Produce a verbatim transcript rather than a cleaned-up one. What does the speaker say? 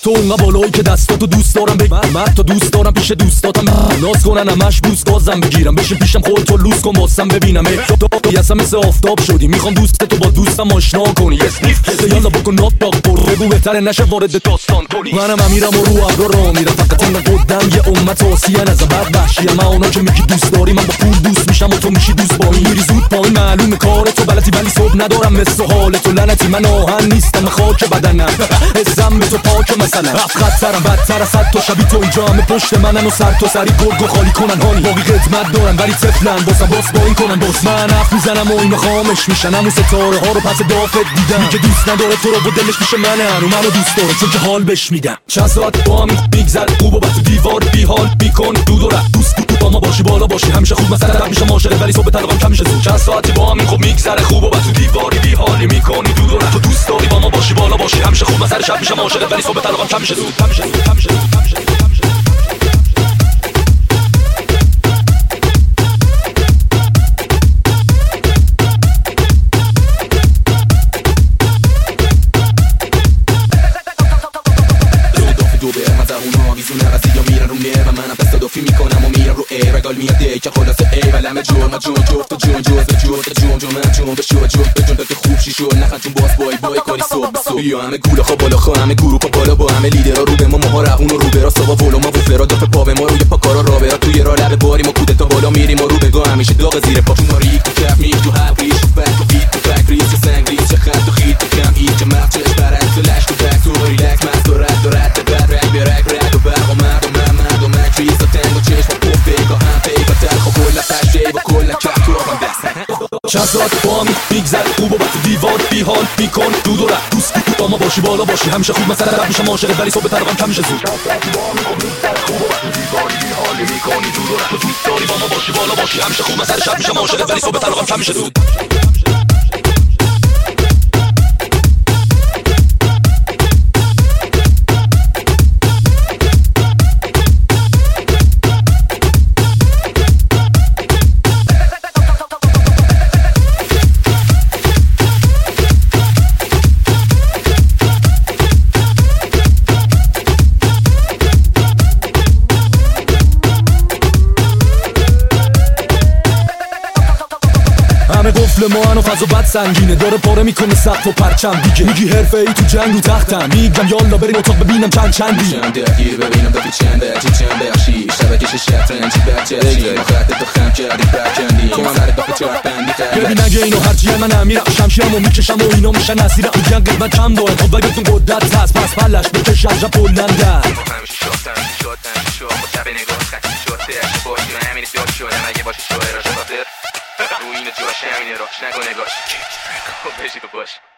تو اونقدر بالایی که دستاتو دوست دارم بگم من تو دوست دارم پیش دوستاتم ناز کنن همش بوس گازم بگیرم بشین پیشم خودتو لوس کن واسم ببینم داغی هستم مثل آفتاب شدی میخوام دوست تو با دوستم آشنا کنی یالا بکن نات داغ برو بگو بهتره نشه وارد داستان کنی منم امیرم و رو ابرا را میرم فقط اینقدر قدم یه امت آسیه نزا بد وحشیم من اونا که میگی دوست داری من با پول دوست میشم و تو میشی دوست با این میری زود پایین معلومه کار تو بلدی ولی صبح ندارم مثل حال تو لعنتی من آهن نیستم خاک بدنم حسم به تو پاک مثلا خطرم بدتر از صد تا شبی تو اینجا همه پشت منن و سر تا سری گرگو خالی کنن هانی باقی خدمت دارن ولی طفلن باسم باس با این کنن باس من حرف میزنم و اینا خامش میشن همون ستاره ها رو پس دافت دیدم میگه دوست نداره تو رو و دلش میشه منه هنو منو دوست داره چون که حال بش میدم چند ساعت با هم میگذر خوب و بد تو دیوار بی حال میکن دود و رفت دوست بود با ما باشی بالا باشی همیشه خوب مثلا رفت میشم عاشق ولی صبح طلبم کم میشه زود چند ساعتی با هم خوب میگذره خوب و بد تو دیواری بی حالی میکنی دود و رفت تو دوست داری با ما باشی بالا باشی همیشه خوب مثلا شب میشم عاشق ولی صبح طلبم کم میشه زود کم میشه زود کم میشه زود کم میشه زود کم میشه میکنم و میرم رو ای رگال میاد ای که خلاصه ای ولمه جون ما جون جفت و جون جوز به جون به جون جون من جون به شو جون به جون که خوب شی شد نخن چون باس بای بای کاری صبح به صبح یا همه گوله خواه بالا خواه همه گروه پا بالا با همه لیدرها رو به ما ماها رهون و رو برا سوا ولو ما وفرا داف پا به ما روی پا کارا را برا توی را لب باری ما کوده تا بالا میریم و رو بگاه همیشه داغ زیر پا چون ریک تو کف میک تو هر ریش و فک و بیت تو فک ریز چه سنگ ریز چه خط و خیت تو کم هیت چه مغز چش برک تو لش تو بک تو ریلکس مست و رد و رد بد رگ به رگ رگ و برق و مرد و من مرد و مک ریز و تنگ و چشم و پف پیگا هم پیگا تلخ و کل پشت و کل کف تو آقام دست چند ساعت با هم میگذر خوب و بد تو دیوار بی حال میکن دود و رفت دوست بود با ما باشی بالا باشی همیشه خوب مثلا رفت میشم عاشق ولی صبح طلبم کم میشه زود چند ساعتی با هم میگذر خوب و بد تو دیوار بی حال میکنی دود و رفت دوست داری با ما باشی بالا باشی همیشه خوب مثلا شب میشم عاشق ولی صبح طلبم کم میشه زود قفل ما هنو فضا بد سنگینه داره پاره میکنه سقف و پرچم دیگه میگی حرفه ای تو جنگ رو تختم میگم یالا بریم اتاق ببینم چند چندی چند درگیر ببینم دفی چنده چی چند بخشی شبکش شطرنجی بچه‌شی ما خط تو خم کردی برکندی تو من سر دفعه چهار بندی کردی ببین اگه اینو هرچی من امیرم شمشیرم و میکشم و اینا میشن اسیرم تو جنگ قیمت کم داره خب اگه تو قدرت هست پس پلش بکش از جا بلنده همیشه شد همیشه شد همیشه شد با تب نگاه خطی شد ترش باشی و همینی زیاد شدم اگه باشی شاعر شفافر روی اینو جاشه همینه راش نگاه نگاش خب بشی تو باش